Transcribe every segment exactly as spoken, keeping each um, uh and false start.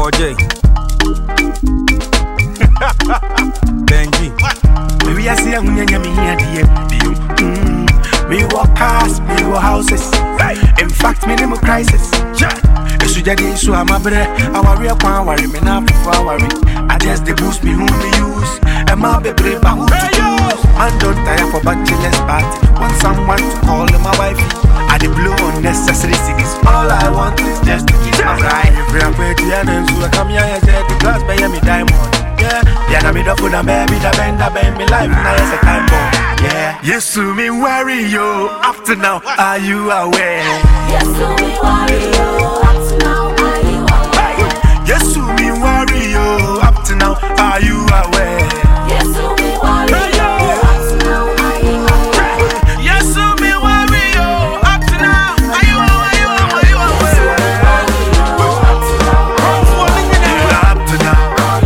J. Benji. Maybe I see a munya me here, dear. Me walk past, me walk houses. In fact, me name a crisis. It's a day, so I'm a bread. I worry upon worry, me not for worry. I just they boost me who me use. And my baby, but who to use? Man, don't tire for bachelor's party. Want someone to call them my wife. I the blue unnecessary cities. All I want is just to keep my bride. Every I'm pretty and so I come here and say the glass by me diamond. Yeah, yeah, na me da put a baby da bend da bend me life now it's a time bomb. Yeah, yes to me worry yo up to now. Are you aware? Yes to me worry yo up to now. Are you aware? Yes to me worry yo up to now. Are you aware? Yes to me worry yo up to now. Are you aware? Yes to me worry yo up to now. Are you aware? Are you aware? Up to now. Up to now.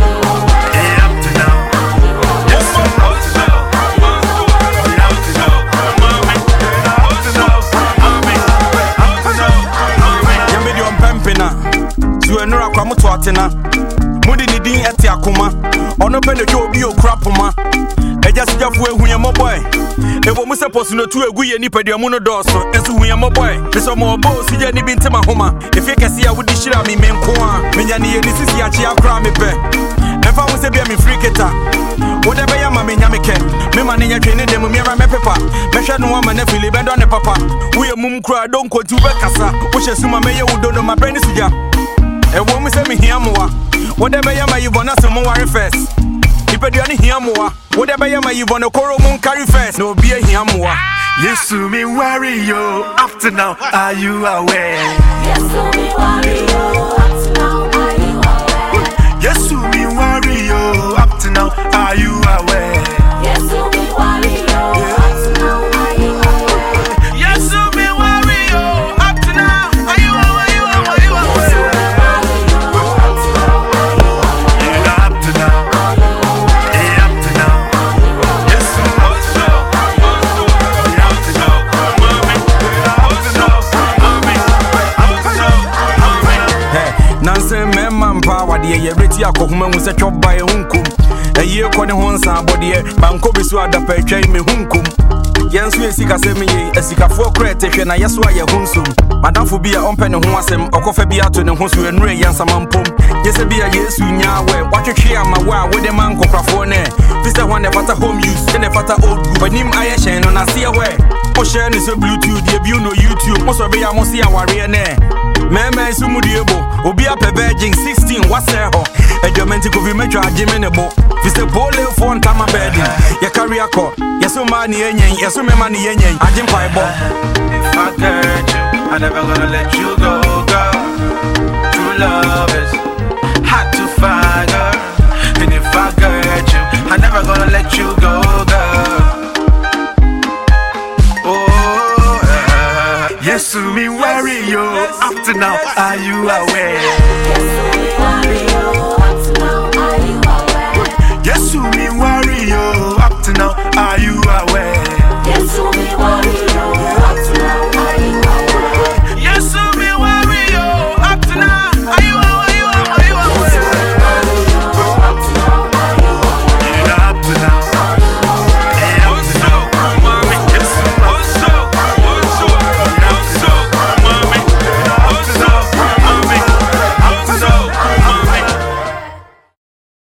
Enura kwa mutu atena mudi ni din eti akoma ono pende ke obi okrapoma eja sijafu ehu ye moboy ewo mu seposu no tu egu ye nipa de mu no doso enso hu ye moboy beso mo bo sija ni bi ntema homa efi kese ya wudi shira mi menko a menya ni ye ni sisi achi akra me pe efa wo se bia mi free keta wo de be ya ma menya meke me ma ne nya twene dem mi ra me pepa me hwe no ma na fili be do ne papa wo ye mum kra don kontu be kasa wo hye suma me ye wo do no ma brani sija e wo mu se mi hiamoa wo de be ya ma yibona se mo ware first ipeduani hiamoa wo de be ya ma yibona koro mu carry first no be hiamoa. Yes to me worry yo up to now. Are you aware? Yes to me worry yo up to now. Are you aware? Yes to me worry yo up to now. Are you aware? Yes to me worry yo up to now. Are you aware? Yes to me worry yo up to now. Are you aware? Are you aware? Up to now. Yeah, up to now. Yes to me up to now. Up to now. Up to now. Hey, Nancy memman power de ye reti akohuma mu se twoba e hunkum eye ko ne honsa abode banko bisu adapa atwai me hunkum yenso esika semi ye esikafo krete hwe na yeso aye hunsum madamfo bia ompe ne ho asem okofa bia to ne ho so enure yansa mampom yese bia yesu nya we watwetwe amawa wode man kokrafo ne fisa one fata home use ne fata old group banim aye hyen no na se we o share ne so bluetooth de bi no youtube mo so be ya mo se aware ne meme sumu diebo obi ape virgin sixteen wase ho ejomenti ko vi metwa agime ne bo fisa pole phone tama bed ya carry akọ yeso ma ni enyen yeso me ma ni enyen agim pai bo. If I hurt you, I'm never gonna let you go, girl.